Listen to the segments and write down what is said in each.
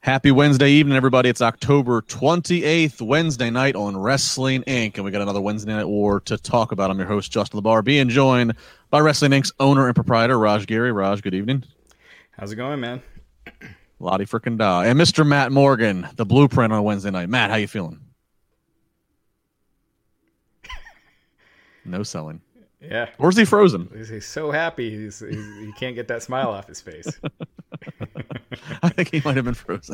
Happy Wednesday evening, everybody. It's October 28th, Wednesday night on Wrestling Inc. And we got another Wednesday Night War to talk about. I'm your host, Justin LeBar, being joined by Wrestling Inc.'s owner and proprietor, Raj Giri. Raj, good evening. How's it going, man? Lottie frickin' da. And Mr. Matt Morgan, the blueprint on Wednesday night. Matt, how you feeling? No selling. Yeah. Or is he frozen? He's so happy he can't get that smile off his face. I think he might have been frozen.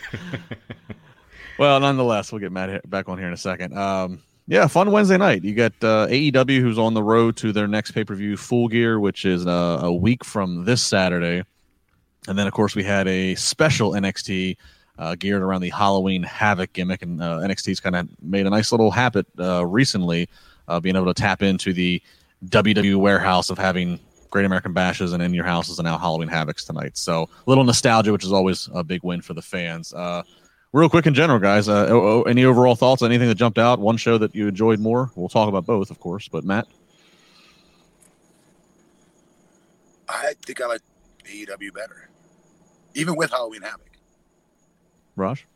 Well, nonetheless, we'll get Matt back on here in a second. Yeah, fun Wednesday night. You got AEW, who's on the road to their next pay-per-view, Full Gear, which is a week from this Saturday. And then, of course, we had a special NXT geared around the Halloween Havoc gimmick. And NXT's kind of made a nice little habit recently being able to tap into the WWE warehouse of having Great American Bashes and In Your Houses and now Halloween Havocs tonight. So a little nostalgia, which is always a big win for the fans. Real quick in general, guys, any overall thoughts, anything that jumped out, one show that you enjoyed more? We'll talk about both, of course, but Matt? I think I like AEW better, even with Halloween Havoc. Raj?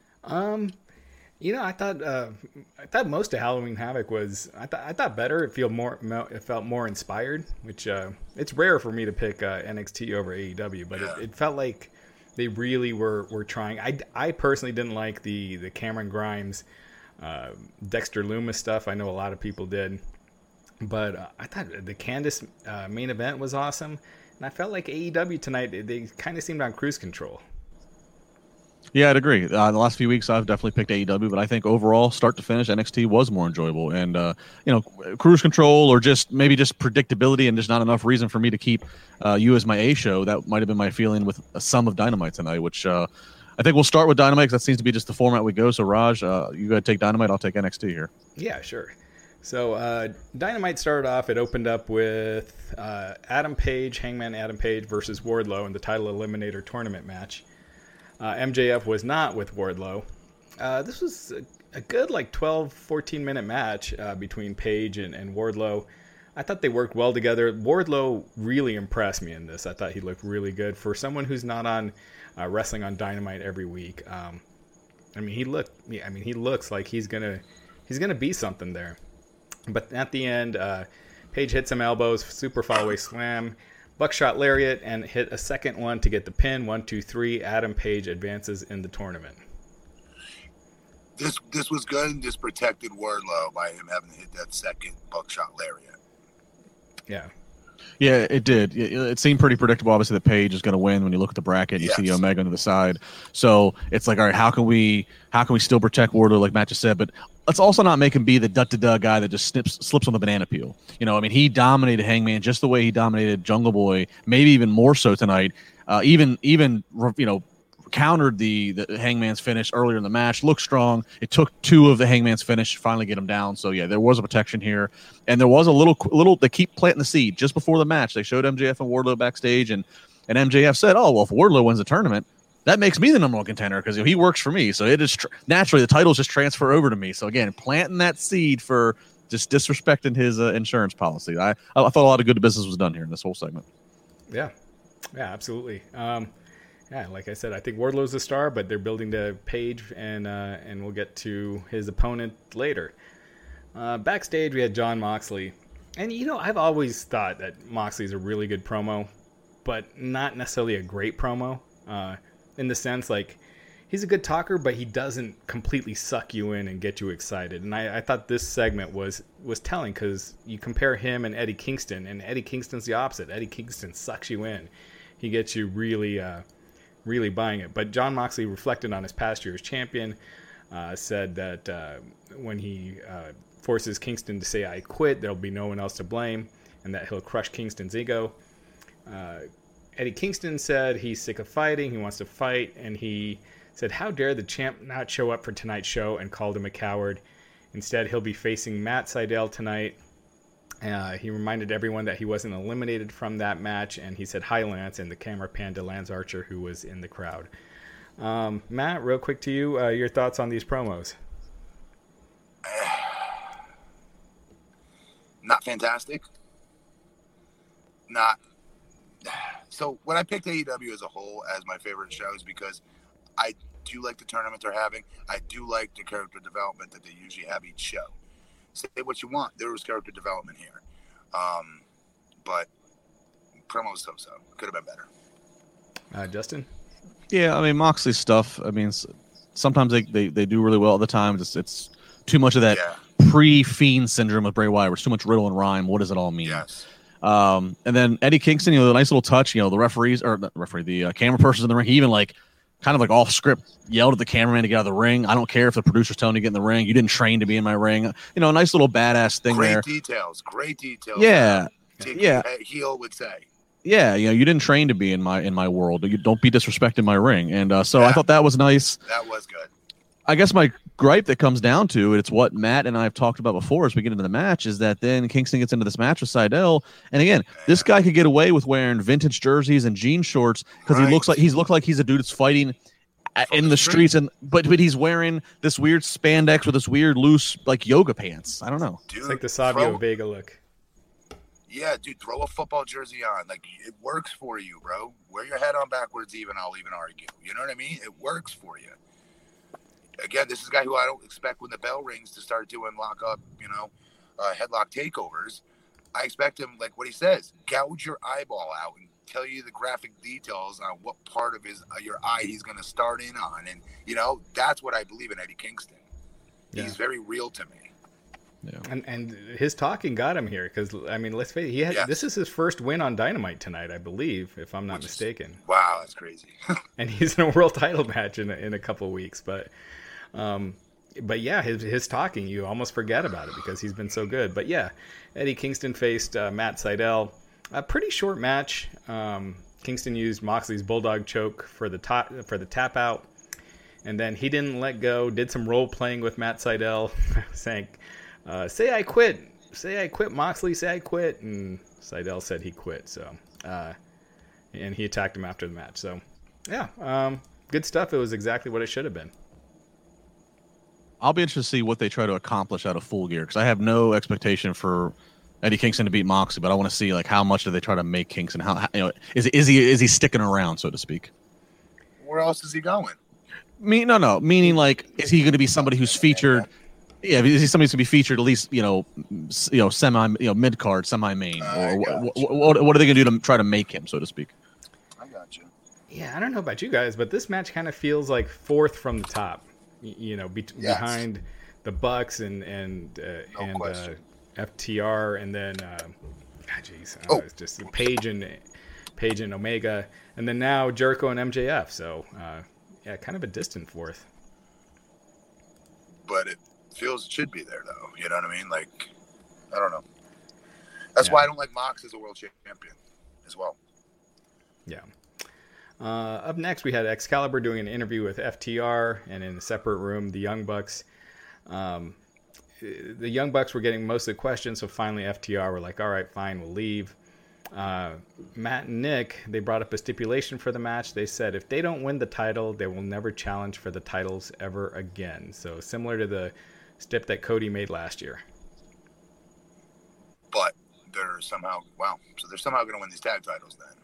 I thought most of Halloween Havoc was I thought better. It felt more inspired, which it's rare for me to pick NXT over AEW, but it felt like they really were trying. I personally didn't like the Cameron Grimes, Dexter Lumis stuff. I know a lot of people did, but I thought the Candice main event was awesome, and I felt like AEW tonight they kind of seemed on cruise control. Yeah, I'd agree. The last few weeks, I've definitely picked AEW, but I think overall, start to finish, NXT was more enjoyable. And, cruise control or just predictability and just not enough reason for me to keep you as my A show. That might have been my feeling with some of Dynamite tonight, which I think we'll start with Dynamite because that seems to be just the format we go. So, Raj, you got to take Dynamite. I'll take NXT here. Yeah, sure. So, Dynamite started off. It opened up with Adam Page, Hangman Adam Page versus Wardlow in the title eliminator tournament match. MJF was not with Wardlow. This was a good 12, 14-minute match between Page and Wardlow. I thought they worked well together. Wardlow really impressed me in this. I thought he looked really good for someone who's not on wrestling on Dynamite every week. He looks like he's gonna be something there. But at the end, Page hit some elbows, super fallaway slam, buckshot lariat, and hit a second one to get the pin. 1, 2, 3. Adam Page advances in the tournament. This was good and just protected Wardlow by him having to hit that second buckshot lariat. Yeah. Yeah, it did. It seemed pretty predictable, obviously, that Page is going to win when you look at the bracket and you see Omega on the side. So it's like, all right, how can we still protect Wardlow, like Matt just said, but let's also not make him be the duh guy that just slips on the banana peel. He dominated Hangman just the way he dominated Jungle Boy, maybe even more so tonight. Even countered the Hangman's finish earlier in the match. Looked strong. It took two of the Hangman's finish to finally get him down. So yeah, there was a protection here, and there was a little. They keep planting the seed just before the match. They showed MJF and Wardlow backstage, and MJF said, "Oh well, if Wardlow wins the tournament, that makes me the number one contender because he works for me. So it is naturally the titles just transfer over to me." So again, planting that seed for just disrespecting his insurance policy. I thought a lot of good business was done here in this whole segment. Yeah, absolutely. Yeah, like I said, I think Wardlow's the star, but they're building to Page, and we'll get to his opponent later. Backstage, we had Jon Moxley. And, I've always thought that Moxley's a really good promo, but not necessarily a great promo, in the sense, he's a good talker, but he doesn't completely suck you in and get you excited. And I thought this segment was telling because you compare him and Eddie Kingston, and Eddie Kingston's the opposite. Eddie Kingston sucks you in. He gets you really buying it. But Jon Moxley reflected on his past year as champion, said that when he forces Kingston to say, "I quit," there'll be no one else to blame, and that he'll crush Kingston's ego. Eddie Kingston said he's sick of fighting, he wants to fight, and he said, "How dare the champ not show up for tonight's show," and called him a coward. Instead, he'll be facing Matt Sydal tonight. He reminded everyone that he wasn't eliminated from that match, and he said, "Hi, Lance," and the camera panned to Lance Archer, who was in the crowd. Matt, real quick to you, your thoughts on these promos? Not fantastic. So when I picked AEW as a whole as my favorite shows, because I do like the tournament they're having. I do like the character development that they usually have each show. Say what you want. There was character development here. But promo so-so. Could have been better. Justin? Yeah, I mean, Moxley's stuff, I mean, sometimes they do really well. Other times it's too much of that pre-Fiend syndrome with Bray Wyatt, where it's too much riddle and rhyme. What does it all mean? Yes. And then Eddie Kingston, the nice little touch, the the camera persons in the ring, he even kind of off script yelled at the cameraman to get out of the ring. I don't care if the producer's telling you to get in the ring. You didn't train to be in my ring. A nice little badass thing there. Great details. Yeah. Heel would say. Yeah, you didn't train to be in my world. You don't be disrespecting my ring. And so I thought that was nice. That was good. I guess my gripe that comes down to it, it's what Matt and I have talked about before as we get into the match, is that then Kingston gets into this match with Sydal, and again, this guy could get away with wearing vintage jerseys and jean shorts because he looked like he's a dude that's fighting in the streets, but he's wearing this weird spandex with this weird loose yoga pants. I don't know. Dude, it's like the Savio Vega look. Yeah, dude, throw a football jersey on. It works for you, bro. Wear your head on backwards even, I'll even argue. You know what I mean? It works for you. Again, this is a guy who I don't expect when the bell rings to start doing lock-up, headlock takeovers. I expect him, like what he says, gouge your eyeball out and tell you the graphic details on what part of your eye he's going to start in on. And, that's what I believe in Eddie Kingston. Yeah. He's very real to me. Yeah. And his talking got him here because, I mean, let's face it, this is his first win on Dynamite tonight, I believe, if I'm not mistaken. Wow, that's crazy. And he's in a world title match in a couple of weeks. But yeah, his talking, you almost forget about it because he's been so good. But yeah, Eddie Kingston faced Matt Sydal. A pretty short match. Kingston used Moxley's Bulldog choke for the tap out. And then he didn't let go, did some role playing with Matt Sydal, saying, say I quit, Moxley, say I quit. And Sydal said he quit. So, and he attacked him after the match. So, yeah, good stuff. It was exactly what it should have been. I'll be interested to see what they try to accomplish out of Full Gear because I have no expectation for Eddie Kingston to beat Moxley, but I want to see how much do they try to make Kingston? How is he sticking around, so to speak? Where else is he going? No. Meaning, is he going to be somebody who's featured? Yeah, is he somebody who's going to be featured at least, semi, mid card, semi main, or what are they going to do to try to make him, so to speak? I got you. Yeah, I don't know about you guys, but this match kind of feels like fourth from the top. Behind the Bucks and FTR, and then it's just Page and Omega, and then now Jericho and MJF. So kind of a distant fourth. But it feels it should be there, though. You know what I mean? I don't know. That's why I don't like Mox as a world champion as well. Yeah. Up next, we had Excalibur doing an interview with FTR, and in a separate room, the Young Bucks. The Young Bucks were getting most of the questions, so finally FTR were like, all right, fine, we'll leave. Matt and Nick, they brought up a stipulation for the match. They said if they don't win the title, they will never challenge for the titles ever again. So similar to the stip that Cody made last year. But they're somehow going to win these tag titles then.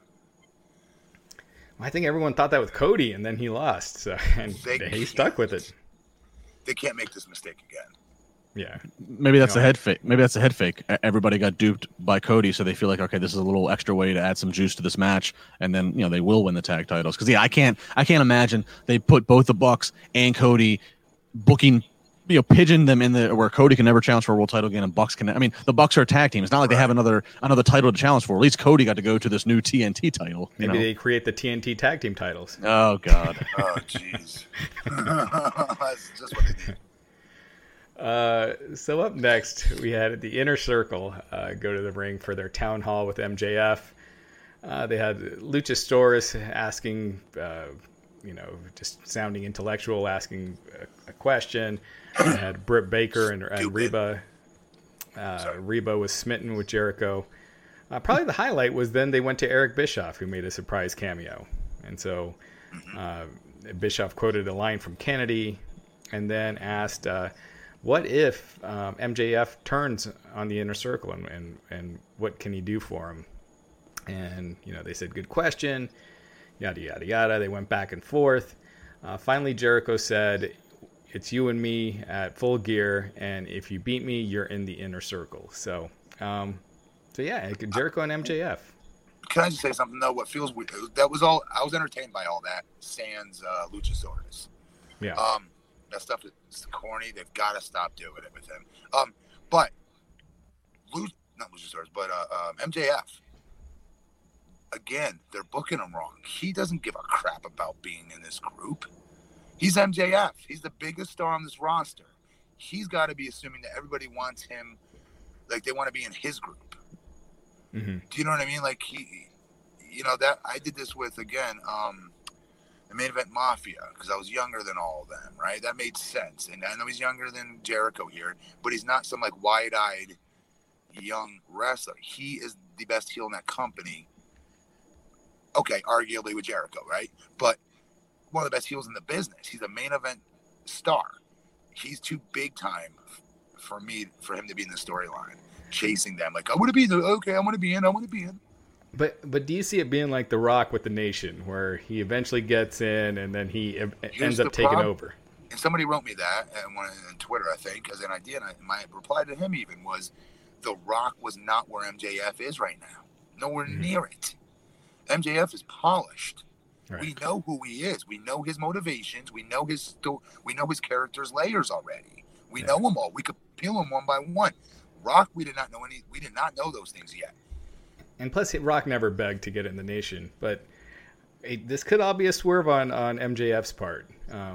I think everyone thought that with Cody, and then he lost, so and he stuck with it. They can't make this mistake again. Yeah, maybe that's a head fake. Maybe that's a head fake. Everybody got duped by Cody, so they feel like, okay, this is a little extra way to add some juice to this match, and then they will win the tag titles. Because I can't imagine they put both the Bucks and Cody booking. Pigeon them in where Cody can never challenge for a world title again, and Bucks can. I mean, the Bucks are a tag team. It's not like they have another title to challenge for. At least Cody got to go to this new TNT title. Maybe they create the TNT tag team titles. Oh God. Oh jeez. That's just what they need. So up next, we had the Inner Circle go to the ring for their town hall with MJF. They had Luchasaurus asking, just sounding intellectual, asking a question. They had Britt Baker and Reba. Reba was smitten with Jericho. Probably the highlight was then they went to Eric Bischoff, who made a surprise cameo. And so Bischoff quoted a line from Kennedy and then asked, what if MJF turns on the Inner Circle and what can he do for him? And, they said, good question, yada, yada, yada. They went back and forth. Finally, Jericho said, "It's you and me at Full Gear, and if you beat me, you're in the inner circle." So yeah, Jericho and MJF. Can I just say something though? What feels weird, that was all. I was entertained by all that. Sans Luchasaurus. Yeah. That stuff is corny. They've got to stop doing it with him. But not Luchasaurus, but MJF. Again, they're booking him wrong. He doesn't give a crap about being in this group. He's MJF. He's the biggest star on this roster. He's got to be assuming that everybody wants him, like they want to be in his group. Mm-hmm. Do you know what I mean? Like that I did this with, again, the Main Event Mafia, because I was younger than all of them, right? That made sense. And I know he's younger than Jericho here, but he's not some like wide-eyed young wrestler. He is the best heel in that company. Okay, arguably with Jericho, right? But one of the best heels in the business. He's a main event star. He's too big time for him to be in the storyline, chasing them. Like, I want to be I want to be in. But do you see it being like The Rock with the Nation, where he eventually gets in and then he ends up taking over? And somebody wrote me that on Twitter, I think, as an idea. And my reply to him even was, The Rock was not where MJF is right now. Nowhere near it. MJF is polished. Right. We know who he is. We know his motivations. We know his character's layers already. We know them all. We could peel them one by one. Rock, we did not know those things yet. And plus, Rock never begged to get in the Nation. But this could all be a swerve on MJF's part.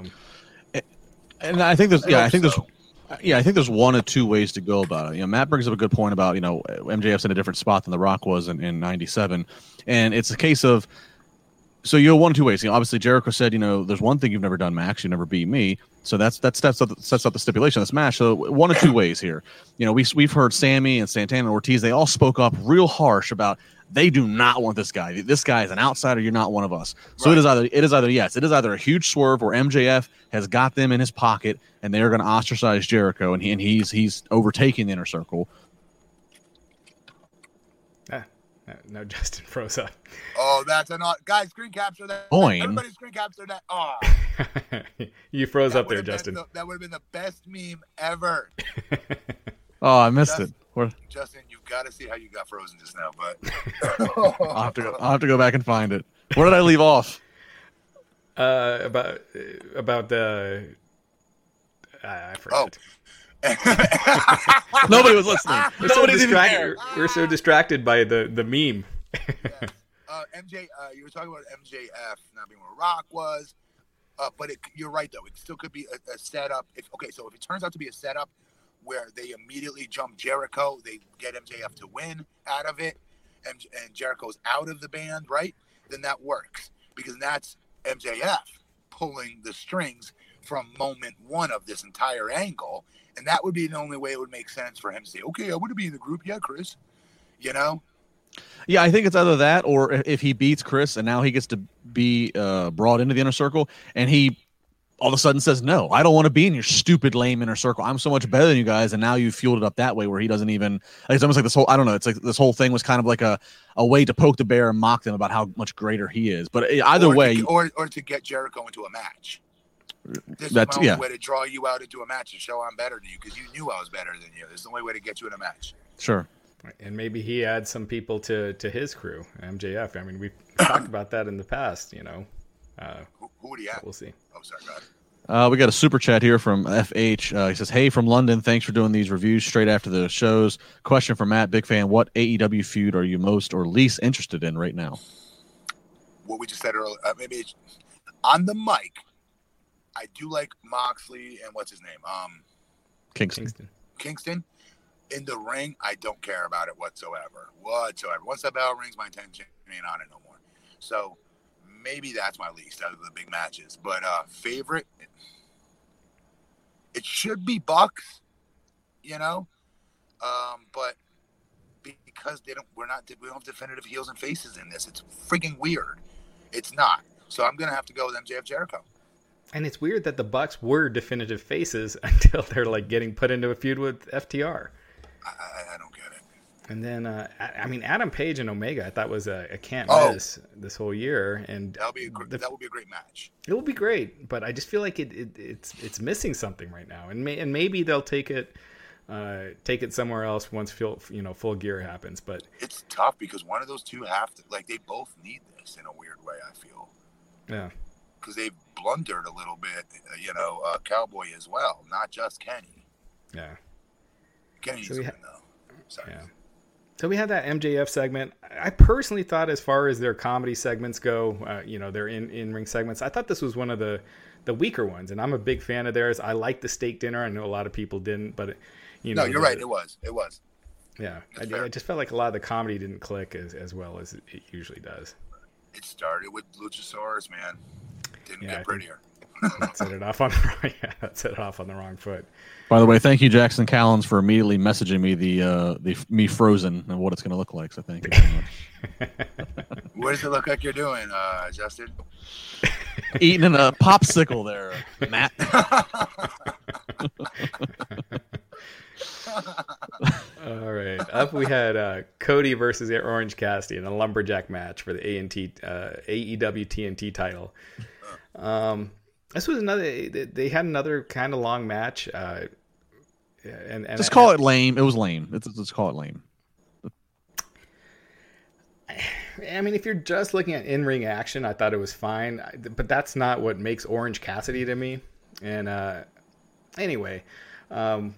And I think there's one of two ways to go about it. Matt brings up a good point about, MJF's in a different spot than The Rock was in 97. And it's a case of, so you go one of two ways. Obviously Jericho said, there's one thing you've never done, Max, you never beat me. So that sets up the stipulation of this match. So one of two ways here. We've heard Sammy and Santana and Ortiz, they all spoke up real harsh about they do not want this guy. This guy is an outsider. You're not one of us. So right. It is either a huge swerve where MJF has got them in his pocket and they're going to ostracize Jericho and he's overtaking the inner circle. No, Justin froze up. Oh, that's guys, screen capture that. Point. Everybody screen capture that. Oh. You froze up there, Justin. That would have been the best meme ever. Oh, I missed it. Justin, you've got to see how you got frozen just now, but I'll have to go back and find it. Where did I leave off? About the I forgot. Nobody was listening. We're so distracted by the meme. Yes. You were talking about MJF not being where Rock was, but you're right though. It still could be a setup. If it turns out to be a setup where they immediately jump Jericho, they get MJF to win out of it, and Jericho's out of the band, right? Then that works because that's MJF pulling the strings from moment one of this entire angle. And that would be the only way it would make sense for him to say, okay, I want to be in the group. Yeah, Chris. Yeah, I think it's either that or if he beats Chris and now he gets to be brought into the inner circle and he all of a sudden says, no, I don't want to be in your stupid, lame inner circle. I'm so much better than you guys. And now you fueled it up that way where he doesn't even – it's almost like this whole – I don't know. It's like this whole thing was kind of like a way to poke the bear and mock them about how much greater he is. But either way – Or to get Jericho into a match. This is my only way to draw you out into a match and show I'm better than you because you knew I was better than you. This is the only way to get you in a match. Sure. And maybe he adds some people to his crew, MJF. I mean, we've talked about that in the past, Who would he add? We'll see. Oh, sorry, go ahead. We got a super chat here from FH. He says, hey, from London, thanks for doing these reviews straight after the shows. Question for Matt, big fan. What AEW feud are you most or least interested in right now? What we just said earlier, maybe on the mic, I do like Moxley and what's his name? Kingston. In the ring, I don't care about it whatsoever. Once that bell rings, my attention ain't on it no more. So maybe that's my least out of the big matches. But favorite, it should be Bucks, but because we don't have definitive heels and faces in this, it's freaking weird. It's not. So I'm gonna have to go with MJF Jericho. And it's weird that the Bucks were definitive faces until they're like getting put into a feud with FTR. I don't get it. And then, Adam Page and Omega, I thought was a can't miss this whole year, and that will be a great match. It will be great, but I just feel like it's missing something right now, and maybe they'll take it somewhere else once Full Gear happens. But it's tough because one of those two have to, like, they both need this in a weird way. I feel. Yeah. Because they've blundered a little bit, Cowboy as well, not just Kenny. Yeah. Kenny's good though. Sorry. Yeah. So we had that MJF segment. I personally thought, as far as their comedy segments go, their in-ring segments, I thought this was one of the weaker ones, and I'm a big fan of theirs. I like the steak dinner. I know a lot of people didn't, but No, you're right. It was. Yeah, I just felt like a lot of the comedy didn't click as well as it usually does. It started with Luchasaurus, man. Didn't get prettier. That set it off on the wrong foot. By the way, thank you, Jackson Callens, for immediately messaging me the me frozen and what it's going to look like. So thank you very much. What does it look like you're doing, Justin? Eating a popsicle there, Matt. All right. Up we had Cody versus Orange Cassidy in a lumberjack match for the AEW TNT title. This was they had another kind of long match. And just call it lame. It was lame. Let's call it lame. I mean, if you're just looking at in-ring action, I thought it was fine, but that's not what makes Orange Cassidy to me. And anyway, oh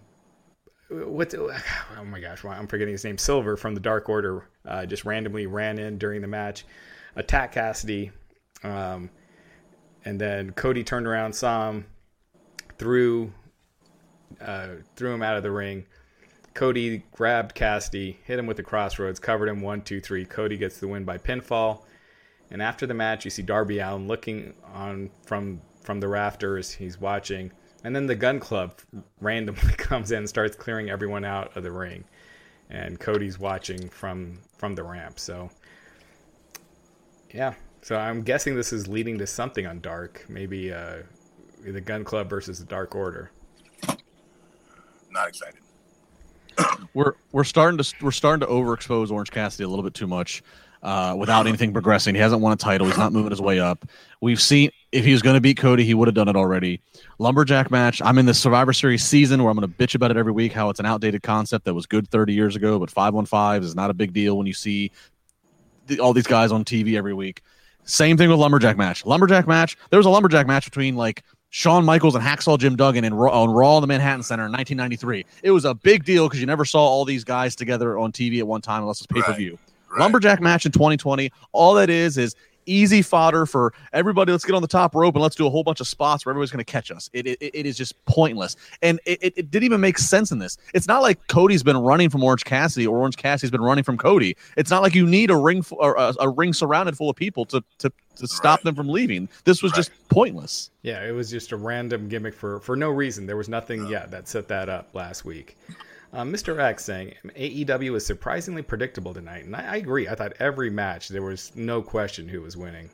my gosh, I'm forgetting his name. Silver from the Dark Order just randomly ran in during the match, attacked Cassidy, and then Cody turned around, saw him, threw him out of the ring. Cody grabbed Cassidy, hit him with the crossroads, covered him 1, 2, 3. Cody gets the win by pinfall. And after the match, you see Darby Allin looking on from the rafters. He's watching. And then the Gun Club randomly comes in and starts clearing everyone out of the ring. And Cody's watching from the ramp. So, yeah. So I'm guessing this is leading to something on Dark. Maybe the Gun Club versus the Dark Order. Not excited. We're starting to overexpose Orange Cassidy a little bit too much without anything progressing. He hasn't won a title. He's not moving his way up. We've seen if he was going to beat Cody, he would have done it already. Lumberjack match. I'm in the Survivor Series season where I'm going to bitch about it every week, how it's an outdated concept that was good 30 years ago, but 5-on-5 is not a big deal when you see all these guys on TV every week. Same thing with Lumberjack match. There was a Lumberjack match between like Shawn Michaels and Hacksaw Jim Duggan on Raw in the Manhattan Center in 1993. It was a big deal because you never saw all these guys together on TV at one time unless it's pay-per-view. Right. Lumberjack match in 2020, all that is easy fodder for everybody. Let's get on the top rope and let's do a whole bunch of spots where everybody's going to catch us. It is just pointless. And it didn't even make sense in this. It's not like Cody's been running from Orange Cassidy or Orange Cassidy's been running from Cody. It's not like you need a ring surrounded full of people to stop them from leaving. This was just pointless. Yeah, it was just a random gimmick for no reason. There was nothing that set that up last week. Mr. X saying AEW was surprisingly predictable tonight, and I agree. I thought every match there was no question who was winning.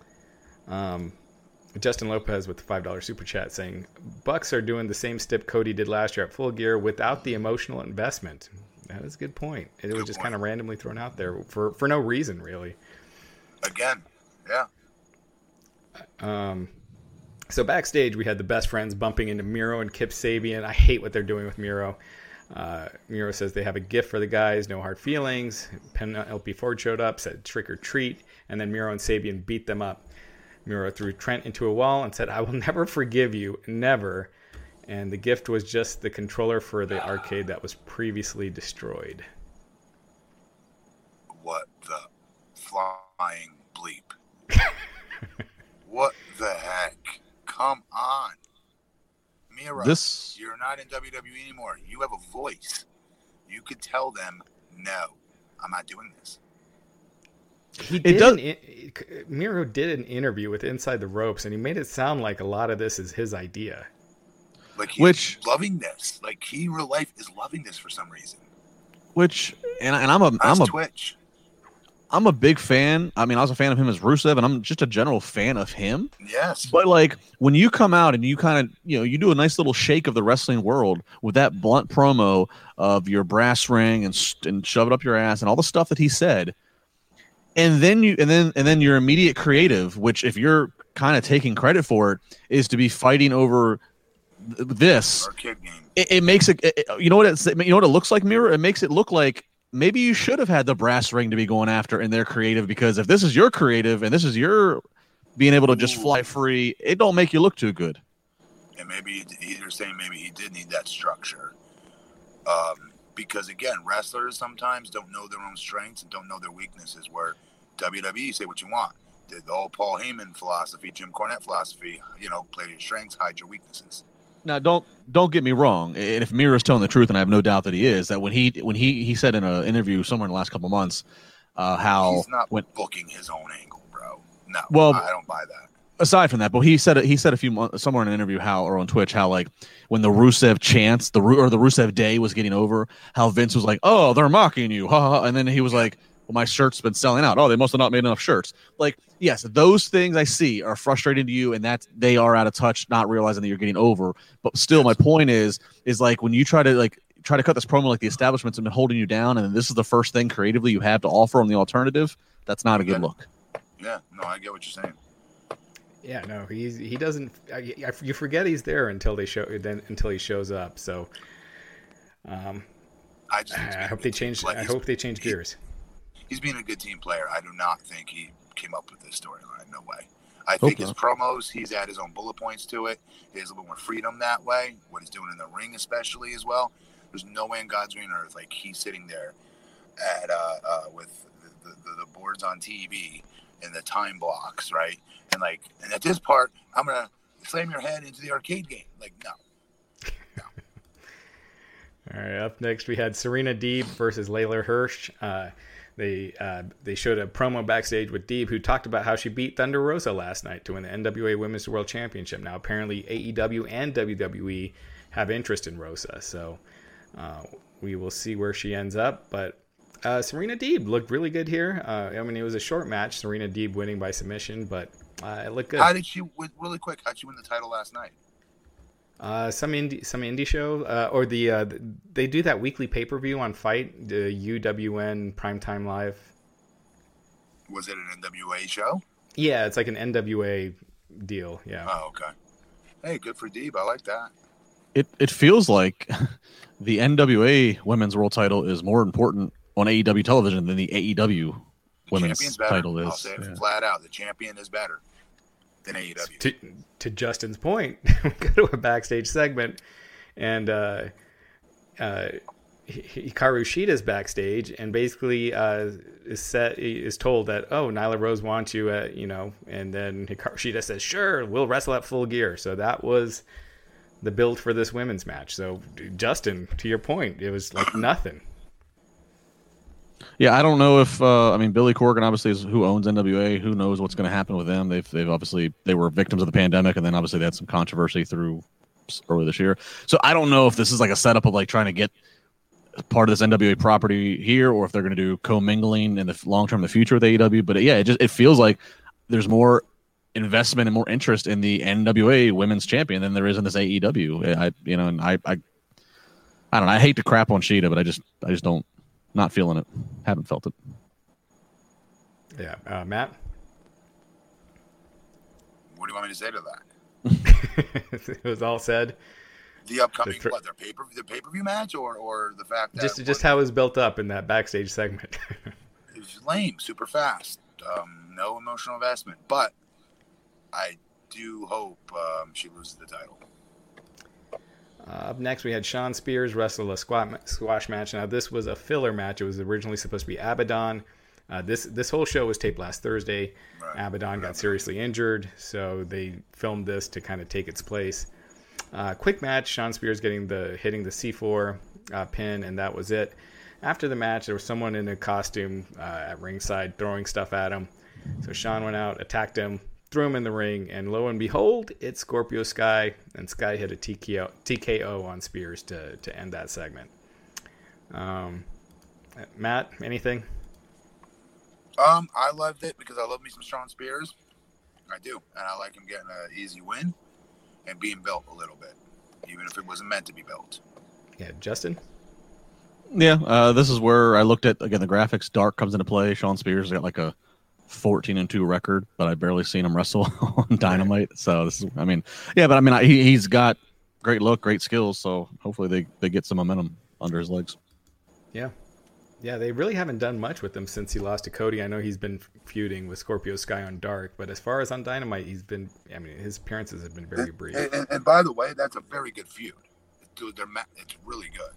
Justin Lopez with the $5 super chat saying Bucks are doing the same stip Cody did last year at Full Gear without the emotional investment. That is a good point. It was just kind of randomly thrown out there for no reason, really. Again, yeah. So backstage we had the Best Friends bumping into Miro and Kip Sabian. I hate what they're doing with Miro. Miro says they have a gift for the guys, no hard feelings. Penelope Ford showed up, said trick or treat, and then Miro and Sabian beat them up. Miro threw Trent into a wall and said, "I will never forgive you, never." And the gift was just the controller for the arcade that was previously destroyed. What the flying bleep? What the heck? Come on. Miro, you're not in WWE anymore. You have a voice. You could tell them, no, I'm not doing this. Miro did an interview with Inside the Ropes, and he made it sound like a lot of this is his idea. Like he's loving this. Like he in real life is loving this for some reason. I'm a Twitch. I'm a big fan. I mean, I was a fan of him as Rusev, and I'm just a general fan of him. Yes. But like when you come out and you kind of, you do a nice little shake of the wrestling world with that blunt promo of your brass ring and shove it up your ass and all the stuff that he said, and then your immediate creative, which if you're kind of taking credit for it, is to be fighting over this. It makes it. You know what it looks like, Miro? It makes it look like maybe you should have had the brass ring to be going after in their creative, because if this is your creative and this is your being able to just fly free, it don't make you look too good. And maybe you're saying maybe he did need that structure. Because again, wrestlers sometimes don't know their own strengths and don't know their weaknesses, where WWE say what you want. The whole Paul Heyman philosophy, Jim Cornette philosophy, play your strengths, hide your weaknesses. Now, don't get me wrong. And if Miro's telling the truth, and I have no doubt that he is, that when he said in an interview somewhere in the last couple of months, how he's not booking his own angle, bro. No, well, I don't buy that. Aside from that, but he said a few months somewhere in an interview or on Twitch how like when the Rusev chants the Rusev day was getting over, how Vince was like, "Oh, they're mocking you," ha ha, and then he was like, "Well, my shirt's been selling out. Oh, they must have not made enough shirts." Like, yes, those things I see are frustrating to you, and that they are out of touch, not realizing that you're getting over. But still, my point is like when you try to cut this promo like the establishments have been holding you down, and this is the first thing creatively you have to offer on the alternative. That's not a good look. Yeah, no, I get what you're saying. Yeah, no, he doesn't. You forget he's there until he shows up. So, I hope they change. I hope they change gears. He's being a good team player. I do not think he came up with this storyline. No way. I think his promos, he's had his own bullet points to it. He has a little more freedom that way. What he's doing in the ring, especially as well. There's no way in God's green earth like he's sitting there at with the boards on TV and the time blocks, right? And at this part, I'm gonna slam your head into the arcade game. Like, no. All right. Up next, we had Serena Deeb versus Layla Hirsch. They showed a promo backstage with Deeb, who talked about how she beat Thunder Rosa last night to win the NWA Women's World Championship. Now, apparently, AEW and WWE have interest in Rosa, so we will see where she ends up. But Serena Deeb looked really good here. I mean, it was a short match. Serena Deeb winning by submission, but it looked good. How'd she win the title last night? Some indie show, or they do that weekly pay-per-view on Fight, the UWN Primetime Live. Was it an NWA show? Yeah, it's like an NWA deal. Yeah. Oh, okay. Hey, good for Deeb. I like that. It feels like the NWA Women's World Title is more important on AEW television than the AEW Women's title is. I'll say it flat out. The champion is better than AEW. To Justin's point, we go to a backstage segment, and Hikaru Shida's backstage, and basically is told that, oh, Nyla Rose wants you, and then Hikaru Shida says, sure, we'll wrestle at Full Gear. So that was the build for this women's match. So Justin, to your point, it was like nothing. Yeah, I don't know if Billy Corgan obviously is who owns NWA. Who knows what's going to happen with them? They've obviously they were victims of the pandemic, and then obviously they had some controversy through early this year. So I don't know if this is like a setup of like trying to get part of this NWA property here, or if they're going to do commingling in the long term, in the future with AEW. But yeah, it feels like there's more investment and more interest in the NWA Women's Champion than there is in this AEW. I don't know. I hate to crap on Shida, but I just don't. Not feeling it. Haven't felt it. Yeah. Matt? What do you want me to say to that? It was all said. The upcoming, the pay-per-view match or the fact that... Just how it was built up in that backstage segment. It was lame, super fast. No emotional investment. But I do hope she loses the title. Up next, we had Shawn Spears wrestle a squash match. Now, this was a filler match. It was originally supposed to be Abaddon. This whole show was taped last Thursday. Right. Abaddon got seriously injured, so they filmed this to kind of take its place. Quick match, Shawn Spears hitting the C4 pin, and that was it. After the match, there was someone in a costume at ringside throwing stuff at him. So Shawn went out, attacked him, threw him in the ring, and lo and behold, it's Scorpio Sky, and Sky hit a TKO on Spears to end that segment. Matt, anything? I loved it because I love me some Sean Spears. I do, and I like him getting an easy win and being built a little bit, even if it wasn't meant to be built. Yeah, Justin? Yeah, this is where I looked at, again, the graphics. Dark comes into play. Sean Spears got like a 14-2 record, but I barely seen him wrestle on Dynamite. Right. So this is, I mean, yeah, but I mean, he's got great look, great skills. So hopefully they get some momentum under his legs. Yeah. Yeah, they really haven't done much with him since he lost to Cody. I know he's been feuding with Scorpio Sky on Dark, but as far as on Dynamite, his appearances have been very brief. And by the way, that's a very good feud. Dude, it's really good.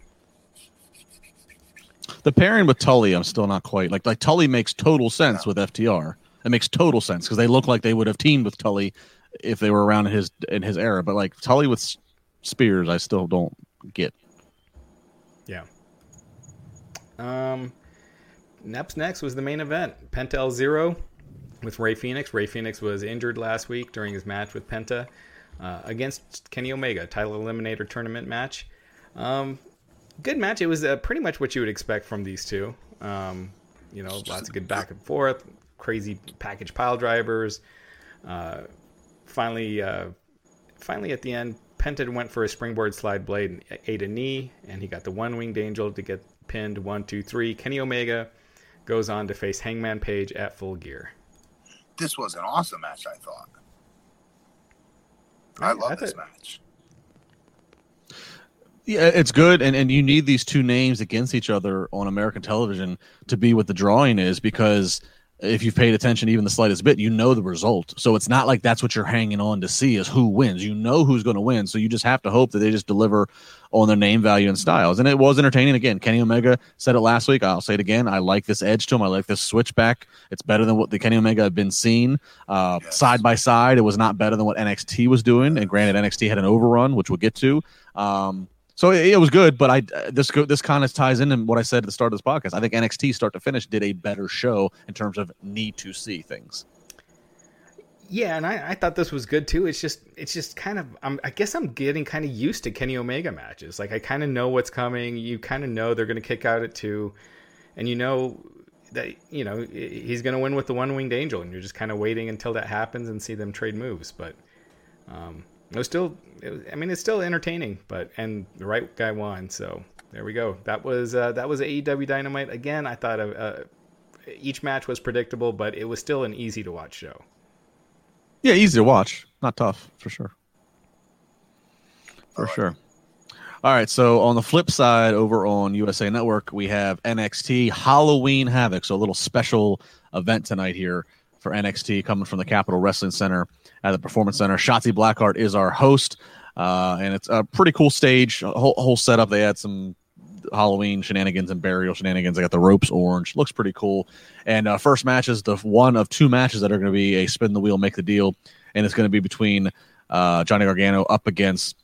The pairing with Tully, I'm still not quite like Tully makes total sense with FTR. It makes total sense because they look like they would have teamed with Tully if they were around in his era. But like Tully with Spears, I still don't get. Yeah. Next was the main event. Penta El Zero with Rey Fenix. Rey Fenix was injured last week during his match with Penta against Kenny Omega, title eliminator tournament match. Good match. It was pretty much what you would expect from these two. Lots of good back and forth, crazy package pile drivers. Finally at the end, Penta went for a springboard slide blade and ate a knee, and he got the one-winged angel to get pinned 1, 2, 3. Kenny Omega goes on to face Hangman Page at Full Gear. This was an awesome match, I thought. I love this match. Yeah, it's good, and you need these two names against each other on American television to be what the drawing is, because if you've paid attention even the slightest bit, you know the result. So it's not like that's what you're hanging on to see is who wins. You know who's going to win, so you just have to hope that they just deliver on their name, value, and styles. And it was entertaining. Again, Kenny Omega said it last week. I'll say it again. I like this edge to him. I like this switchback. It's better than what the Kenny Omega had been seen. Side by side, it was not better than what NXT was doing. And granted, NXT had an overrun, which we'll get to. So it was good, but this kind of ties into what I said at the start of this podcast. I think NXT start to finish did a better show in terms of need to see things. Yeah, and I thought this was good too. It's just kind of I guess I'm getting kind of used to Kenny Omega matches. Like I kind of know what's coming. You kind of know they're going to kick out at 2, and you know that he's going to win with the one-winged angel, and you're just kind of waiting until that happens and see them trade moves. But it's still entertaining, and the right guy won. So there we go. That was AEW Dynamite. Again, I thought each match was predictable, but it was still an easy to watch show. Yeah, easy to watch, not tough for sure. For sure. All right, so on the flip side, over on USA Network, we have NXT Halloween Havoc. So a little special event tonight here for NXT coming from the Capitol Wrestling Center at the Performance Center. Shotzi Blackheart is our host, and it's a pretty cool stage, a whole setup. They had some Halloween shenanigans and burial shenanigans. They got the ropes orange. Looks pretty cool. And first match is the one of 2 matches that are going to be a spin the wheel, make the deal, and it's going to be between Johnny Gargano up against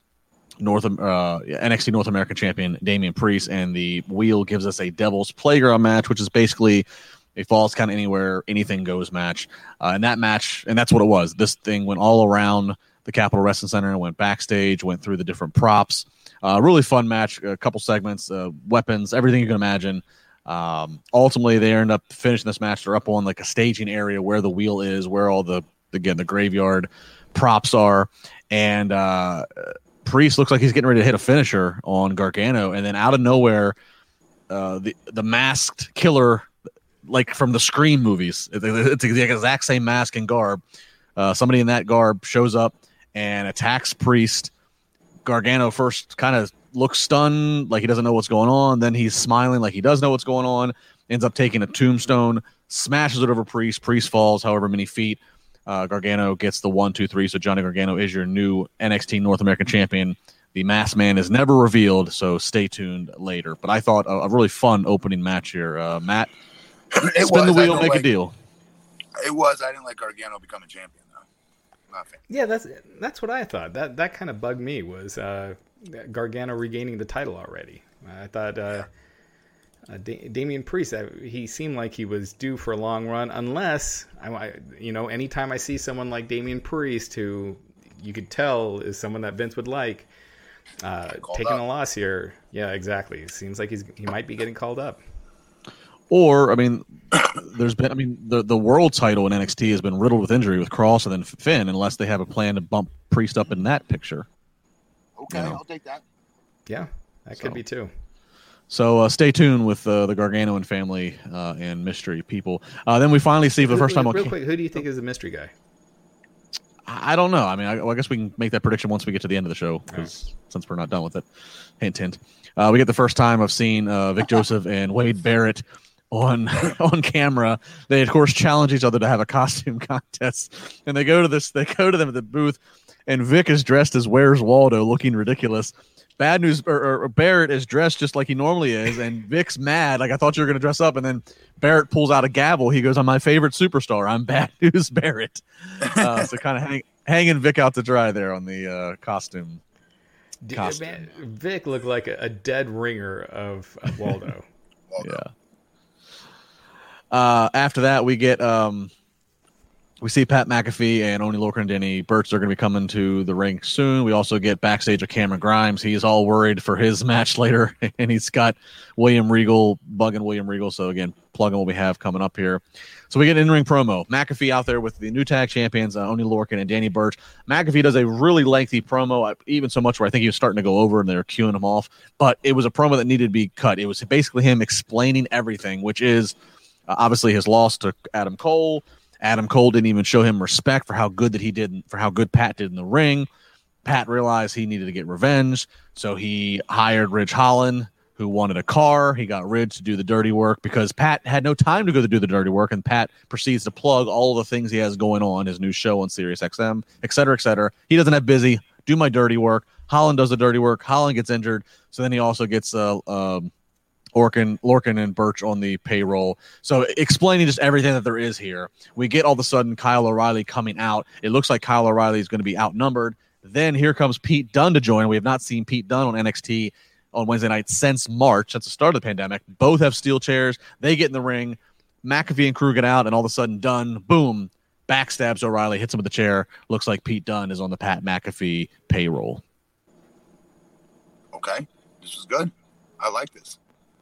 NXT North American Champion Damian Priest, and the wheel gives us a Devil's Playground match, which is basically a falls count anywhere, anything goes match. And that match, and that's what it was. This thing went all around the Capitol Wrestling Center, went backstage, went through the different props. Really fun match, a couple segments, weapons, everything you can imagine. Ultimately, they end up finishing this match. They're up on like a staging area where the wheel is, where all the graveyard props are. And Priest looks like he's getting ready to hit a finisher on Gargano. And then out of nowhere, the masked killer, like from the Scream movies, it's the exact same mask and garb. Somebody in that garb shows up and attacks Priest. Gargano first kind of looks stunned, like he doesn't know what's going on. Then he's smiling like he does know what's going on. Ends up taking a tombstone, smashes it over Priest. Priest falls however many feet. Gargano gets the 1, 2, 3. So Johnny Gargano is your new NXT North American Champion. The Masked Man is never revealed, so stay tuned later. But I thought a really fun opening match here. Matt, spin the wheel, make a deal. It was. I didn't like Gargano become a champion. Nothing. Yeah, that's what I thought. That kind of bugged me was Gargano regaining the title already. I thought Damian Priest, he seemed like he was due for a long run, unless anytime I see someone like Damian Priest, who you could tell is someone that Vince would like, taking a loss here. Yeah, exactly. It seems like he might be getting called up. Or, I mean, there's been, I mean, the world title in NXT has been riddled with injury with Cross and then Finn, unless they have a plan to bump Priest up in that picture. Okay, I'll take that. Yeah, that could be too. So stay tuned with the Gargano family and mystery people. Then we finally see for the first time. Real quick, who do you think is the mystery guy? I don't know. I mean, I guess we can make that prediction once we get to the end of the show, because since we're not done with it. Hint, hint. We get the first time of seeing Vic Joseph and Wade Barrett on camera. They of course challenge each other to have a costume contest, and they go to them at the booth, and Vic is dressed as Where's Waldo, looking ridiculous. Bad news, or Barrett is dressed just like he normally is, and Vic's mad. Like, I thought you were going to dress up, and then Barrett pulls out a gavel. He goes, "I'm my favorite superstar. I'm Bad News Barrett." So kind of hanging Vic out to dry there on the costume. Man, Vic looked like a dead ringer of Waldo. Yeah. After that, we get we see Pat McAfee and Oney Lorcan and Danny Burch are going to be coming to the ring soon. We also get backstage of Cameron Grimes. He's all worried for his match later, and he's got William Regal bugging William Regal. So again, plugging what we have coming up here. So we get an in-ring promo. McAfee out there with the new tag champions, Oney Lorcan and Danny Burch. McAfee does a really lengthy promo, even so much where I think he was starting to go over and they were queuing him off. But it was a promo that needed to be cut. It was basically him explaining everything, which is obviously his loss to Adam Cole. Adam Cole didn't even show him respect for how good Pat did in the ring. Pat realized he needed to get revenge, so he hired Ridge Holland, who wanted a car. He got Ridge to do the dirty work because Pat had no time to go to do the dirty work, and Pat proceeds to plug all the things he has going on, his new show on Sirius XM, et cetera, et cetera. He doesn't have busy. Do my dirty work. Holland does the dirty work. Holland gets injured, so then he also gets Lorcan and Burch on the payroll. So explaining just everything that there is here. We get all of a sudden Kyle O'Reilly coming out. It looks like Kyle O'Reilly is going to be outnumbered. Then here comes Pete Dunne to join. We have not seen Pete Dunne on NXT on Wednesday night since March. That's the start of the pandemic. Both have steel chairs. They get in the ring. McAfee and Crew get out, and all of a sudden Dunne, boom, backstabs O'Reilly, hits him with the chair. Looks like Pete Dunne is on the Pat McAfee payroll. Okay. This was good. I like this.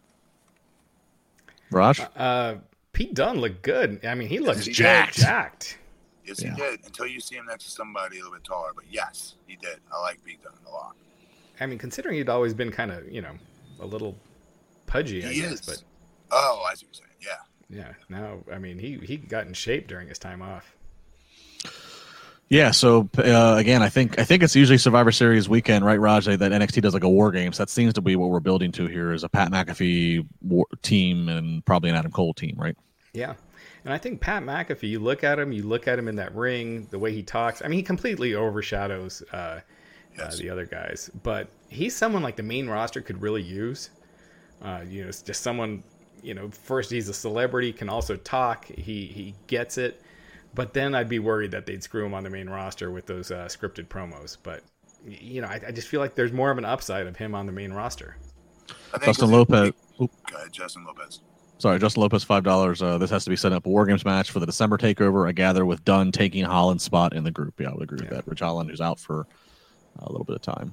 Raj? Pete Dunne looked good. I mean, he looked jacked. Yes, he did. Until you see him next to somebody a little bit taller. But yes, he did. I like Pete Dunne a lot. I mean, considering he'd always been kind of, a little pudgy, I guess. But oh, I see what you're saying. Yeah. Yeah. Now, I mean, he got in shape during his time off. Yeah, so again, I think it's usually Survivor Series weekend, right, Raj? That NXT does like a War Games. That seems to be what we're building to here, is a Pat McAfee team and probably an Adam Cole team, right? Yeah, and I think Pat McAfee, you look at him in that ring, the way he talks. I mean, he completely overshadows the other guys, but he's someone like the main roster could really use. It's just someone. First he's a celebrity, can also talk. He gets it. But then I'd be worried that they'd screw him on the main roster with those scripted promos. But, I just feel like there's more of an upside of him on the main roster. Justin Lopez. Go ahead, Justin Lopez. Sorry, Justin Lopez, $5. This has to be set up a War Games match for the December TakeOver. I gather with Dunne taking Holland's spot in the group. Yeah, I would agree with that. Ridge Holland, who's out for a little bit of time.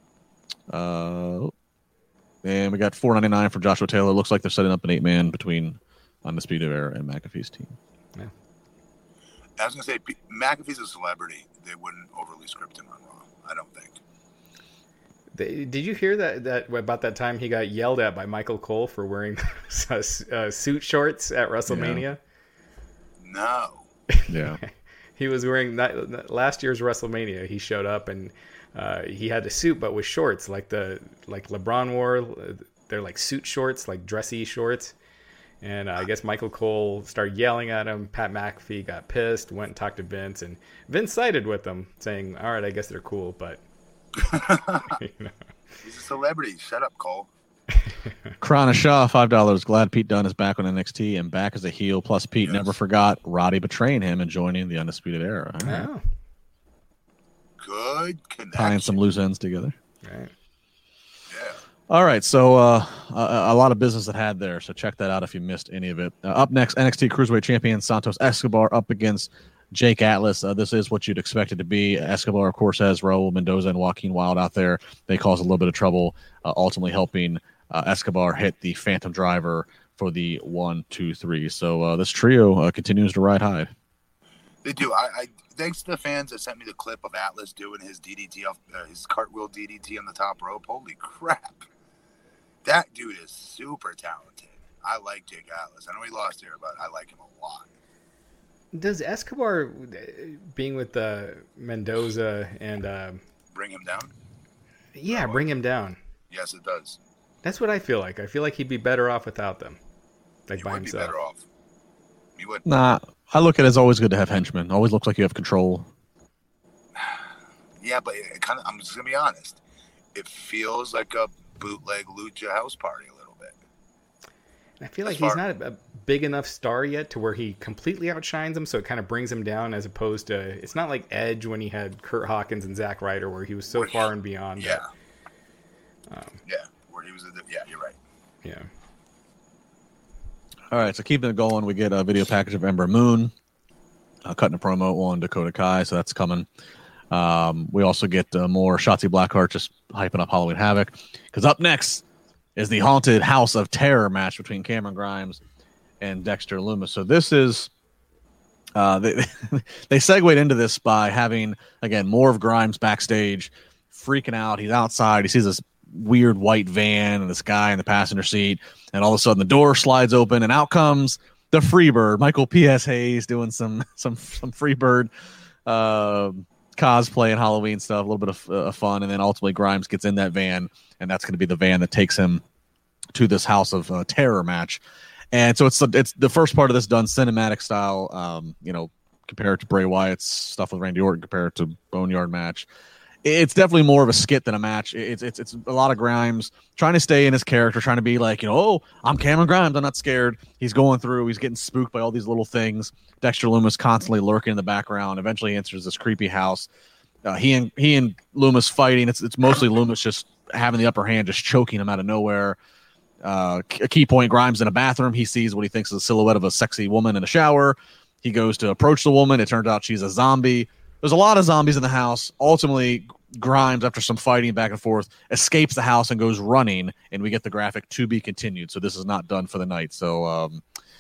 And we got $4.99 from Joshua Taylor. Looks like they're setting up an 8-man between Undisputed Era and McAfee's team. Yeah. I was going to say, McAfee's a celebrity. They wouldn't overly script him on Raw, I don't think. Did you hear that about that time he got yelled at by Michael Cole for wearing suit shorts at WrestleMania? Yeah. No. Yeah. He was wearing last year's WrestleMania. He showed up and he had a suit but with shorts like LeBron wore. They're like suit shorts, like dressy shorts. And I guess Michael Cole started yelling at him. Pat McAfee got pissed, went and talked to Vince, and Vince sided with them, saying, all right, I guess they're cool, but... He's a celebrity. Shut up, Cole. Krana Shaw, $5. Glad Pete Dunne is back on NXT and back as a heel. Plus, Pete never forgot Roddy betraying him and joining the Undisputed Era. Right. Oh. Good connection. Tying some loose ends together. Right. All right, so a lot of business that had there, so check that out if you missed any of it. Up next, NXT Cruiserweight Champion Santos Escobar up against Jake Atlas. This is what you'd expect it to be. Escobar, of course, has Raul Mendoza and Joaquin Wilde out there. They cause a little bit of trouble, ultimately helping Escobar hit the Phantom Driver for the 1, 2, 3. So this trio continues to ride high. They do. I thanks to the fans that sent me the clip of Atlas doing his DDT off his cartwheel DDT on the top rope. Holy crap! That dude is super talented. I like Jake Atlas. I know he lost here, but I like him a lot. Does Escobar being with Mendoza and bring him down? Yeah, bring him down. Yes, it does. That's what I feel like. I feel like he'd be better off without them, like by would himself. Be better off. He would. Nah, I look at it as always good to have henchmen. Always looks like you have control. Yeah, but it kind of. I'm just gonna be honest. It feels like a bootleg Lucha house party a little bit. I feel like he's not a big enough star yet to where he completely outshines him, so it kind of brings him down. As opposed to, it's not like Edge when he had Kurt Hawkins and Zack Ryder, where he was so far and beyond. Yeah. Where he was. Yeah, you're right. Yeah. All right, so keeping it going, we get a video package of Ember Moon cutting a promo on Dakota Kai, so that's coming. We also get more Shotzi Blackheart just hyping up Halloween Havoc, because up next is the Haunted House of Terror match between Cameron Grimes and Dexter Lumis. So this is they segued into this by having, again, more of Grimes backstage, freaking out. He's outside. He sees this weird white van and this guy in the passenger seat, and all of a sudden the door slides open and out comes the Freebird, Michael P.S. Hayes, doing some Freebird cosplay and Halloween stuff, a little bit of fun, and then ultimately Grimes gets in that van, and that's going to be the van that takes him to this House of Terror match. And so it's the first part of this done cinematic style, compared to Bray Wyatt's stuff with Randy Orton, compared to Boneyard match. It's definitely more of a skit than a match. It's a lot of Grimes trying to stay in his character, trying to be like, oh, I'm Cameron Grimes, I'm not scared. He's going through, he's getting spooked by all these little things. Dexter Lumis constantly lurking in the background. Eventually enters this creepy house. He and Lumis fighting. It's mostly Lumis just having the upper hand, just choking him out of nowhere. A key point: Grimes in a bathroom. He sees what he thinks is a silhouette of a sexy woman in a shower. He goes to approach the woman. It turns out she's a zombie. There's a lot of zombies in the house. Ultimately, Grimes, after some fighting back and forth, escapes the house and goes running, and we get the graphic to be continued. So this is not done for the night. So,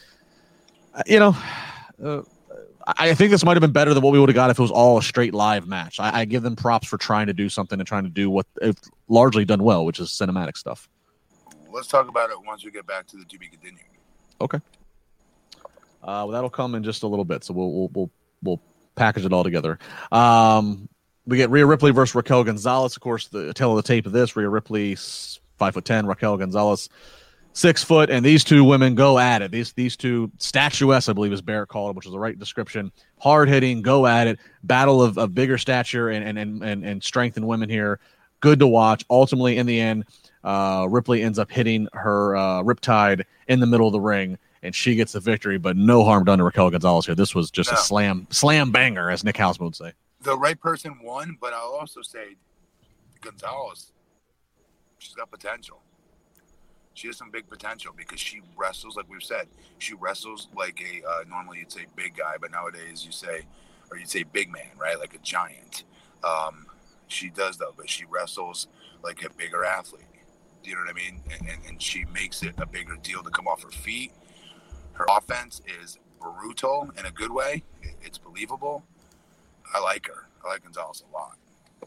I think this might have been better than what we would have got if it was all a straight live match. I give them props for trying to do something and trying to do what they've largely done well, which is cinematic stuff. Let's talk about it once we get back to the to be continued. Okay. Well, that'll come in just a little bit, so we'll package it all together. We get Rhea Ripley versus Raquel Gonzalez. Of course, the tail of the tape of this: Rhea Ripley 5'10", Raquel Gonzalez 6 foot, and these two women go at it. These two statuesque, I believe, as Barrett called it, which is the right description. Hard hitting, go at it. Battle of bigger stature and strength in women here. Good to watch. Ultimately, in the end, Ripley ends up hitting her Riptide in the middle of the ring, and she gets the victory. But no harm done to Raquel Gonzalez here. This was just a slam banger, as Nick Hausman would say. The right person won, but I'll also say Gonzalez, she's got potential. She has some big potential because she wrestles, like we've said, she wrestles like a, normally you'd say big guy, but nowadays you'd say big man, right? Like a giant. She does though, but she wrestles like a bigger athlete. Do you know what I mean? And she makes it a bigger deal to come off her feet. Her offense is brutal in a good way. It's believable. I like her. I like Gonzalez a lot.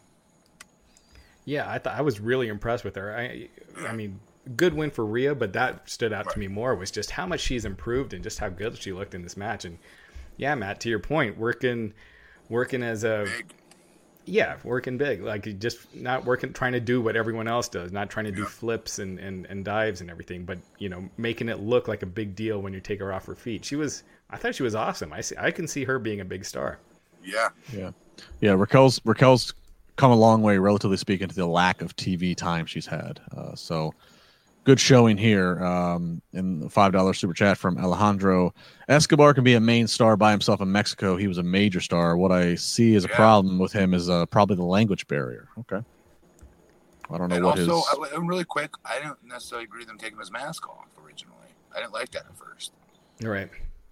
Yeah, I was really impressed with her. I mean, good win for Rhea, but that stood out to me more was just how much she's improved and just how good she looked in this match. And yeah, Matt, to your point, working as a big. Yeah, working big, like just not trying to do what everyone else does, not trying to do flips and dives and everything, but making it look like a big deal when you take her off her feet. I thought she was awesome. I can see her being a big star. Yeah. Raquel's come a long way, relatively speaking, to the lack of TV time she's had. So good showing here. In the $5 super chat from Alejandro: Escobar can be a main star by himself in Mexico. He was a major star. What I see as a problem with him is probably the language barrier. Okay. I don't know and what also, really quick, I didn't necessarily agree with them taking his mask off originally. I didn't like that at first. You're right.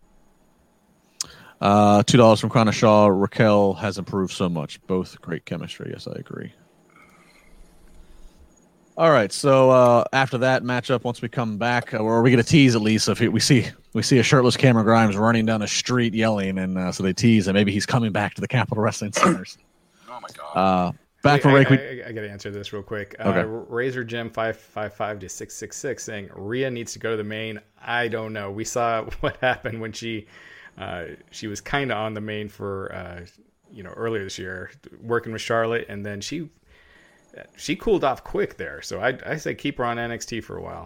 $2 from Connor Shaw. Raquel has improved so much. Both great chemistry. Yes, I agree. All right, so after that matchup, once we come back, or we get a tease at least, if we see a shirtless Cameron Grimes running down a street yelling, and so they tease that maybe he's coming back to the Capitol Wrestling Centers. Oh my god! Back from break. I got to answer this real quick. Okay. Razor Jim 555 to 666 saying Rhea needs to go to the main. I don't know. We saw what happened when she was kind of on the main for earlier this year, working with Charlotte, and then she cooled off quick there. So I say keep her on NXT for a while.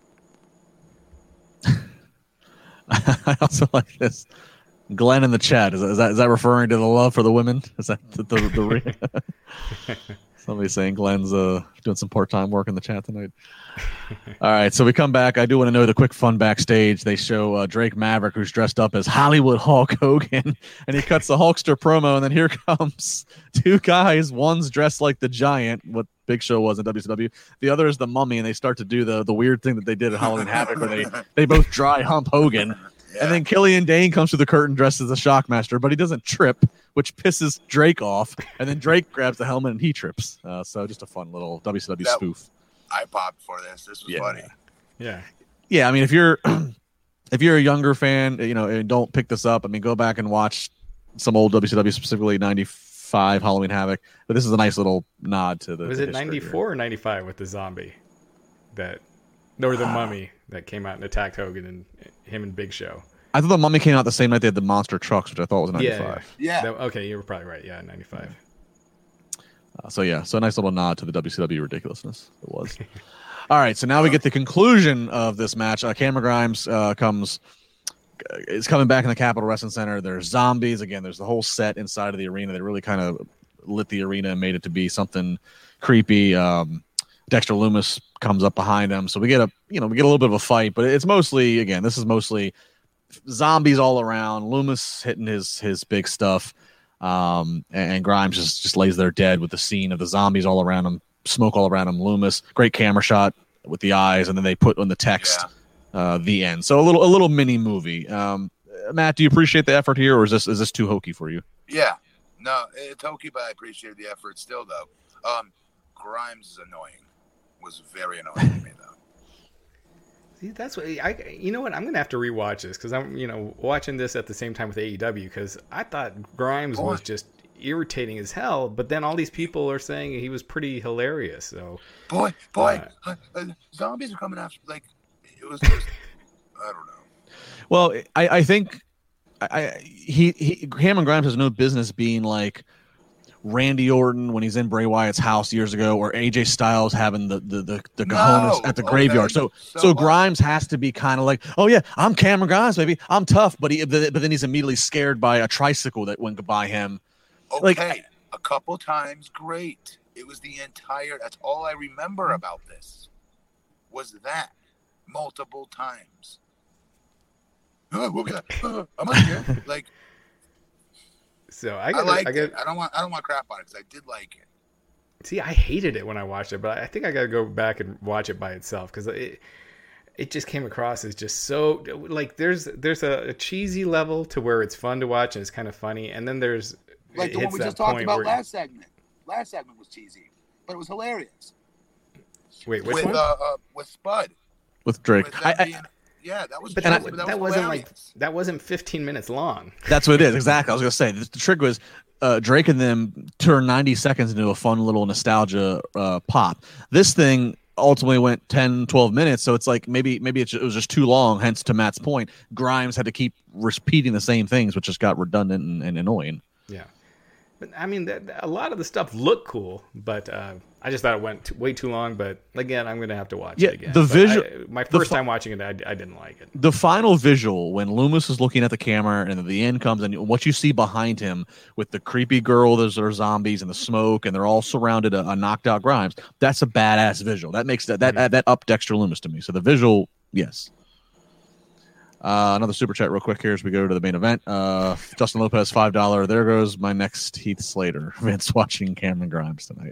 I also like this. Glenn in the chat, is that referring to the love for the women? Is that the somebody saying Glenn's doing some part-time work in the chat tonight? All right, so we come back. I do want to know the quick fun backstage. They show Drake Maverick, who's dressed up as Hollywood Hulk Hogan, and he cuts the Hulkster promo, and then here comes two guys. One's dressed like the Giant, what Big Show was in WCW. The other is the Mummy, and they start to do the weird thing that they did at Halloween Havoc, where they both dry hump Hogan. Yeah. And then Killian Dane comes through the curtain dressed as a Shockmaster, but he doesn't trip, which pisses Drake off. And then Drake grabs the helmet and he trips. So just a fun little WCW spoof. I popped for this. This was funny. Yeah. I mean, if you're a younger fan, and don't pick this up. I mean, go back and watch some old WCW, specifically '95 Halloween Havoc. But this is a nice little nod to the. Was it '94 or '95 with the zombie the Mummy that came out and attacked Hogan and him and Big Show? I thought the Mummy came out the same night they had the monster trucks, which I thought was '95. Yeah. Okay, you were probably right. Yeah, '95. So a nice little nod to the WCW ridiculousness it was. All right, so now we get the conclusion of this match. Cameron Grimes is coming back in the Capitol Wrestling Center. There's zombies again. There's the whole set inside of the arena. They really kind of lit the arena and made it to be something creepy. Dexter Lumis comes up behind him, so we get a little bit of a fight, but it's mostly, again, this is mostly zombies all around. Lumis hitting his big stuff, and Grimes just lays there dead with the scene of the zombies all around him, smoke all around him. Lumis, great camera shot with the eyes, and then they put on the text the end. So a little mini movie. Matt, do you appreciate the effort here, or is this too hokey for you? Yeah, no, it's hokey, but I appreciate the effort still, though. Grimes is annoying. Was very annoying to me, though. See, that's what you know what? I'm gonna have to rewatch this because I'm watching this at the same time with AEW because I thought Grimes was just irritating as hell, but then all these people are saying he was pretty hilarious. So zombies are coming after. Like it was just I don't know. Well, I think Cameron Grimes has no business being like Randy Orton when he's in Bray Wyatt's house years ago, or AJ Styles having the cojones at the graveyard. So Grimes has to be kind of like, oh yeah, I'm Cameron Grimes, baby, I'm tough, but then he's immediately scared by a tricycle that went by him. Okay, a couple times, great. It was the entire. That's all I remember about this. Was that multiple times? I'm not here. Like. So I don't want crap on it because I did like it. See, I hated it when I watched it, but I think I got to go back and watch it by itself because it just came across as just so like there's a cheesy level to where it's fun to watch and it's kind of funny, and then there's like the one we just talked about last segment. Last segment was cheesy, but it was hilarious. Wait, which one? With Spud. With Drake. Yeah, that was. But that wasn't that wasn't 15 minutes long. That's what it is. Exactly. I was gonna say the trick was Drake and them turned 90 seconds into a fun little nostalgia pop. This thing ultimately went 10, 12 minutes, so it's like maybe it was just too long. Hence, to Matt's point, Grimes had to keep repeating the same things, which just got redundant and annoying. Yeah. But I mean, a lot of the stuff looked cool, but I just thought it went way too long. But again, I'm going to have to watch it again. The visual, my first time watching it, I didn't like it. The final visual when Lumis is looking at the camera and the end comes, and what you see behind him with the creepy girl, those are zombies and the smoke, and they're all surrounded a knocked out Grimes. That's a badass visual. That makes that up Dexter Lumis to me. So the visual, yes. Another super chat real quick here as we go to the main event. Justin Lopez, $5. There goes my next Heath Slater. Vince watching Cameron Grimes tonight.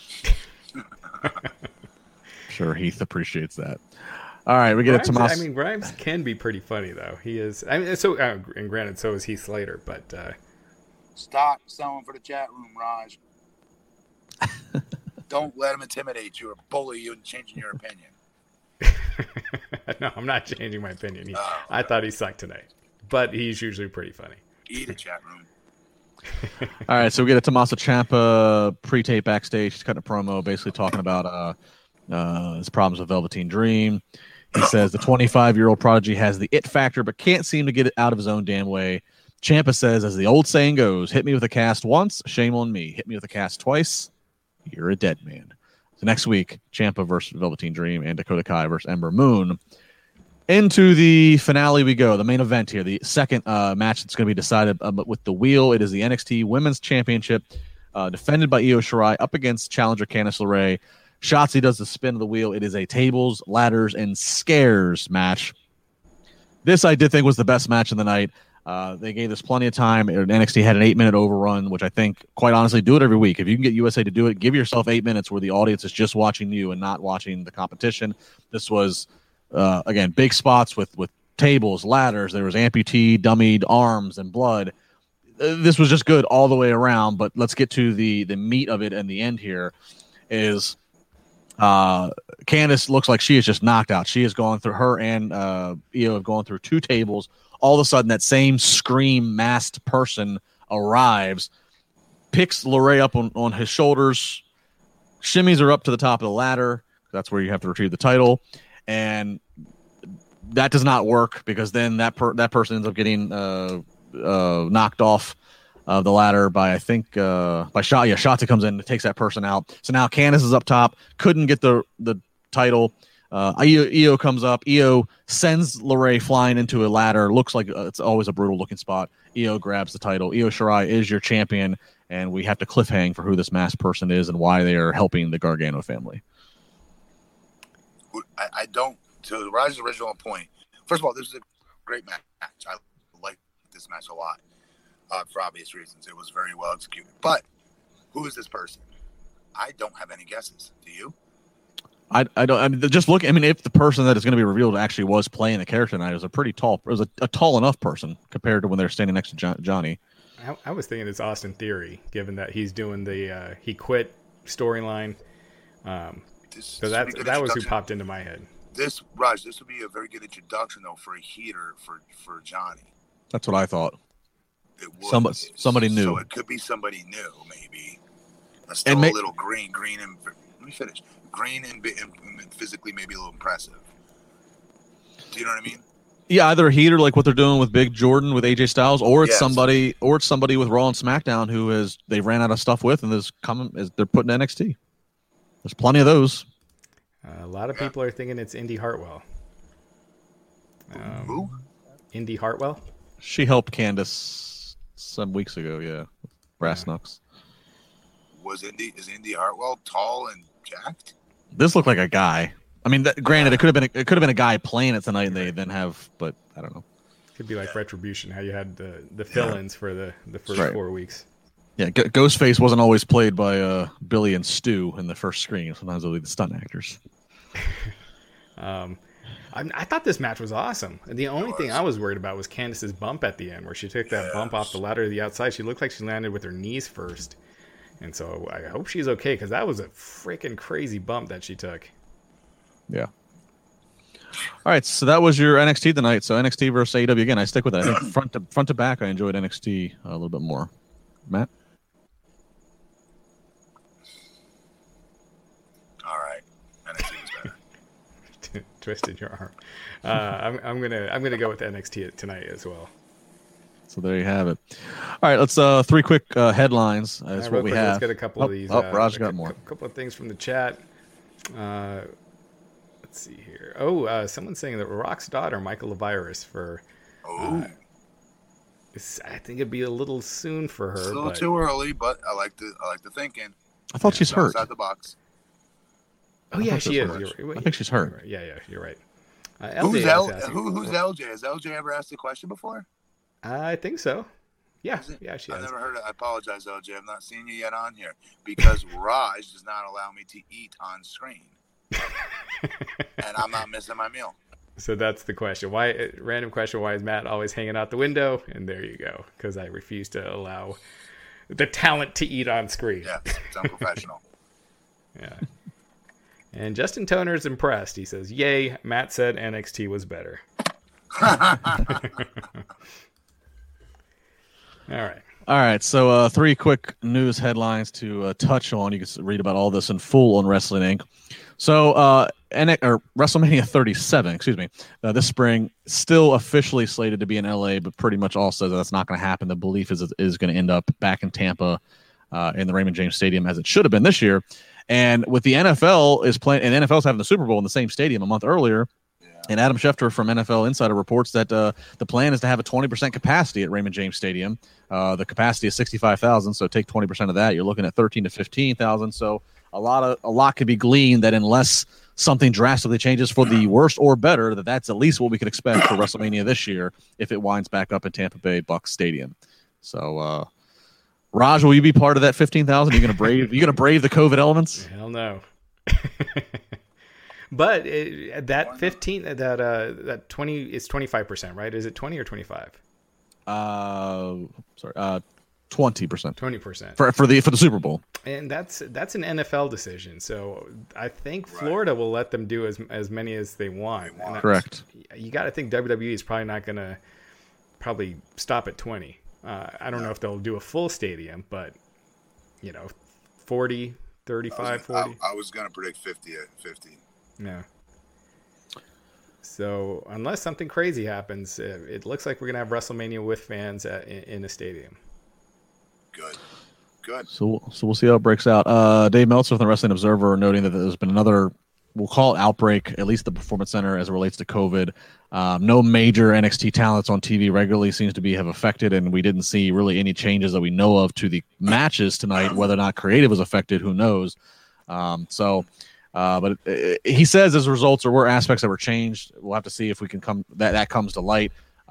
Sure, Heath appreciates that. All right, we get it. Tomas. I mean, Grimes can be pretty funny though. He is. I mean, so and granted, so is Heath Slater. But stop selling for the chat room, Raj. Don't let him intimidate you or bully you into changing your opinion. No, I'm not changing my opinion. I thought he sucked tonight, but he's usually pretty funny. Eat it, chat room. All right, so we get a Tommaso Ciampa pre-tape backstage. He's cutting a promo, basically talking about his problems with Velveteen Dream. He says the 25-year-old prodigy has the it factor, but can't seem to get it out of his own damn way. Ciampa says, as the old saying goes, hit me with a cast once, shame on me. Hit me with a cast twice, you're a dead man. So next week, Ciampa versus Velveteen Dream and Dakota Kai versus Ember Moon. Into the finale we go, the main event here, the second match that's going to be decided with the wheel. It is the NXT Women's Championship, defended by Io Shirai up against challenger Candice LeRae. Shotzi does the spin of the wheel. It is a tables, ladders, and scares match. This I did think was the best match of the night. They gave us plenty of time. NXT had an 8-minute overrun, which I think, quite honestly, do it every week. If you can get USA to do it, give yourself 8 minutes where the audience is just watching you and not watching the competition. This was, again, big spots with tables, ladders. There was amputee, dummied arms, and blood. This was just good all the way around, but let's get to the meat of it and the end here is Candice looks like she is just knocked out. She has gone through, her and Io have gone through 2 tables. All of a sudden, that same Scream masked person arrives, picks LeRae up on his shoulders, shimmies her up to the top of the ladder. That's where you have to retrieve the title. And that does not work because then that person ends up getting knocked off the ladder by, I think, by Shotzi comes in and takes that person out. So now Candice is up top, couldn't get the title. Io comes up. Io sends LeRae flying into a ladder. Looks like it's always a brutal looking spot. Io grabs the title. Io Shirai is your champion, and we have to cliffhang for who this masked person is and why they are helping the Gargano family. I don't. To Raj's original point, first of all, this is a great match. I like this match a lot for obvious reasons. It was very well executed. But who is this person? I don't have any guesses. Do you? I don't. I mean, just look. I mean, if the person that is going to be revealed actually was playing the character tonight, it was a tall enough person compared to when they're standing next to Johnny. I was thinking it's Austin Theory, given that he's doing the he quit storyline. So that was who popped into my head. This would be a very good introduction though for a heater for Johnny. That's what I thought. It would. Somebody new. So it could be somebody new, maybe. Still a little green, and let me finish. Green and physically maybe a little impressive. Do you know what I mean? Yeah, either a heater like what they're doing with Big Jordan with AJ Styles, or it's somebody with Raw and SmackDown who they ran out of stuff with and they're putting NXT. There's plenty of those. A lot of people are thinking it's Indy Hartwell. Who? Indy Hartwell. She helped Candice some weeks ago. Yeah, Brass Knucks. Is Indy Hartwell tall and jacked? This looked like a guy. I mean, granted, it could have been a guy playing it tonight, and they then have, but I don't know. Could be like Retribution, how you had the fill-ins for the first 4 weeks. Yeah, Ghostface wasn't always played by Billy and Stu in the first screen. Sometimes they'll be the stunt actors. I thought this match was awesome. And the only thing I was worried about was Candice's bump at the end, where she took that bump off the ladder to the outside. She looked like she landed with her knees first. And so I hope she's okay, because that was a freaking crazy bump that she took. Yeah. All right, so that was your NXT tonight. So NXT versus AEW again. I stick with that. I think front to back, I enjoyed NXT a little bit more. Matt? All right, NXT was better. Twisted your arm. I'm gonna go with NXT tonight as well. So there you have it. All right, let's 3 quick headlines. That's what we have. Let's get a couple of these. Raj got more. A couple of things from the chat. Let's see here. Someone's saying that Rock's daughter, Michael Levirus, for. I think it'd be a little soon for her. It's a little too early, but I like the thinking. I thought she's hurt. Outside the box. Oh yeah, she is. I think she's hurt. Yeah, you're right. Who's LJ? Has LJ ever asked a question before? I think so. Yeah, she has. I've never heard it. I apologize, LJ. I've not seen you yet on here because Raj does not allow me to eat on screen, and I'm not missing my meal. So that's the question. Random question. Why is Matt always hanging out the window? And there you go. Because I refuse to allow the talent to eat on screen. Yeah, it's unprofessional. Yeah. And Justin Toner's impressed. He says, "Yay, Matt said NXT was better." All right. So 3 quick news headlines to touch on. You can read about all this in full on Wrestling Inc. So WrestleMania 37, this spring, still officially slated to be in LA, but pretty much all says that's not going to happen. The belief is going to end up back in Tampa in the Raymond James Stadium, as it should have been this year. And with the NFL is playing, and NFL's having the Super Bowl in the same stadium a month earlier. And Adam Schefter from NFL Insider reports that the plan is to have a 20% capacity at Raymond James Stadium. The capacity is 65,000, so take 20% of that. You're looking at 13 to 15,000. So a lot could be gleaned that unless something drastically changes for the worse or better, that's at least what we could expect for WrestleMania this year if it winds back up in Tampa Bay Bucs Stadium. So, Raj, will you be part of that 15,000? Are you going to brave the COVID elements? Hell no. But that 15, that 20 is 25%, right? Is it 20 or 25? 20%. 20% for the Super Bowl. And that's an NFL decision. So I think Florida will let them do as many as they want. Correct. You got to think WWE is probably not going to stop at 20. I don't know if they'll do a full stadium, but 40, 35, 40. I was going to predict 50. Yeah. So unless something crazy happens, it looks like we're going to have WrestleMania with fans in a stadium. Good. So we'll see how it breaks out. Dave Meltzer from the Wrestling Observer noting that there's been another, we'll call it outbreak, at least the Performance Center as it relates to COVID. No major NXT talents on TV regularly seems to have affected, and we didn't see really any changes that we know of to the matches tonight. Whether or not creative was affected, who knows? But he says as results there were aspects that were changed. We'll have to see if we can that comes to light.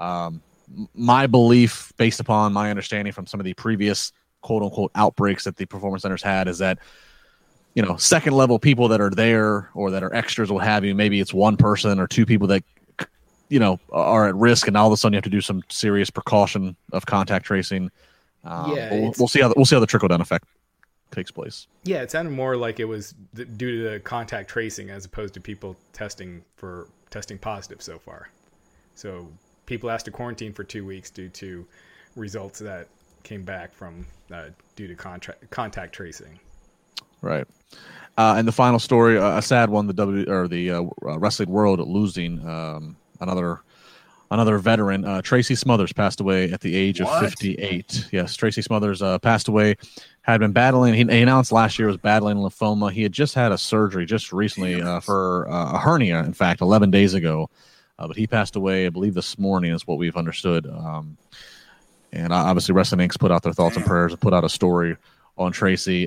My belief, based upon my understanding from some of the previous quote unquote outbreaks that the Performance Centers had, is that second level people that are there or that are extras, what have you, maybe it's one person or two people that are at risk, and all of a sudden you have to do some serious precaution of contact tracing. We'll see how the trickle down effect takes place. Yeah, it sounded more like it was due to the contact tracing as opposed to people testing positive so far. So people asked to quarantine for 2 weeks due to results that came back from due to contact tracing. Right. And the final story, a sad one: the wrestling world losing another veteran. Tracy Smothers passed away at the age of 58. Yes, Tracy Smothers passed away. Had been battling. He announced last year was battling lymphoma. He had just had a surgery just recently for a hernia. In fact, 11 days ago. But he passed away, I believe, this morning is what we've understood. And obviously, Wrestling Inc.'s put out their thoughts and prayers and put out a story on Tracy.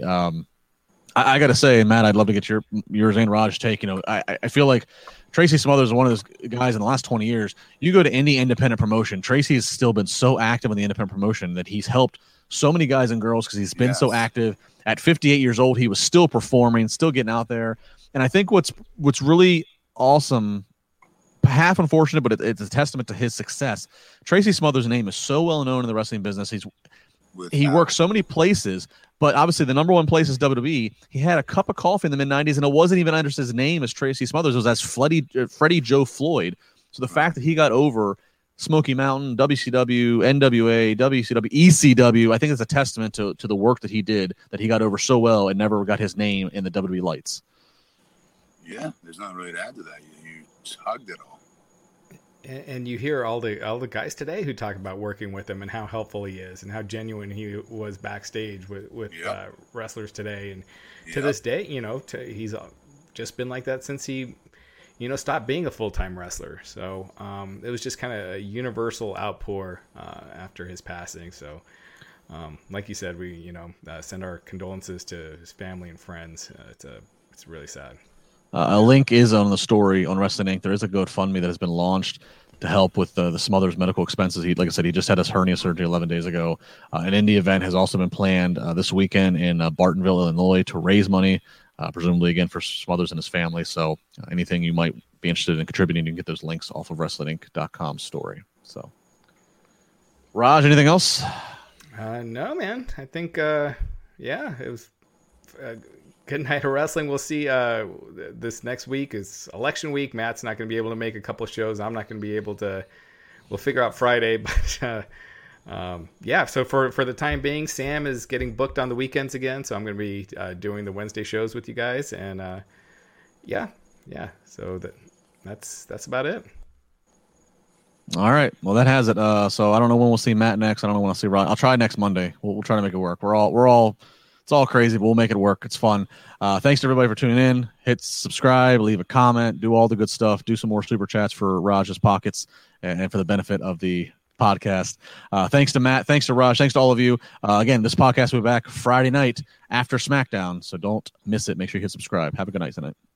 I got to say, Matt, I'd love to get yours and Raj's take. I feel like Tracy Smothers is one of those guys in the last 20 years. You go to any independent promotion, Tracy has still been so active in the independent promotion that he's helped so many guys and girls because he's been so active. At 58 years old, he was still performing, still getting out there. And I think what's really awesome, half unfortunate, but it's a testament to his success. Tracy Smothers' name is so well known in the wrestling business. He works so many places, but obviously the number one place is WWE. He had a cup of coffee in the mid-90s, and it wasn't even under his name as Tracy Smothers. It was as Freddie Joe Floyd. So the fact that he got over Smoky Mountain, WCW, NWA, WCW, ECW, I think it's a testament to the work that he did, that he got over so well and never got his name in the WWE lights. Yeah, there's nothing really to add to that. You hugged it all. And you hear all the guys today who talk about working with him and how helpful he is and how genuine he was backstage with wrestlers today. And to this day, he's just been like that since he, stopped being a full-time wrestler. So it was just kind of a universal outpour after his passing. So like you said, we send our condolences to his family and friends. It's really sad. A link is on the story on Wrestling Inc. There is a GoFundMe that has been launched to help with the Smothers medical expenses. Like I said, he just had his hernia surgery 11 days ago. An indie event has also been planned this weekend in Bartonville, Illinois, to raise money, presumably again for Smothers and his family. So anything you might be interested in contributing, you can get those links off of WrestlingInc.com story. So, Raj, anything else? No, man. I think, it was Good night of wrestling. We'll see. This next week is election week. Matt's not going to be able to make a couple shows. I'm not going to be able to. We'll figure out Friday, but yeah. So for the time being, Sam is getting booked on the weekends again. So I'm going to be doing the Wednesday shows with you guys, and yeah. So that's about it. All right. Well, that has it. So I don't know when we'll see Matt next. I don't know when I'll see Rod. I'll try next Monday. We'll try to make it work. We're all. It's all crazy, but we'll make it work. It's fun. Thanks to everybody for tuning in. Hit subscribe, leave a comment, do all the good stuff. Do some more super chats for Raj's pockets and for the benefit of the podcast. Thanks to Matt. Thanks to Raj. Thanks to all of you. Again, this podcast will be back Friday night after SmackDown, so don't miss it. Make sure you hit subscribe. Have a good night tonight.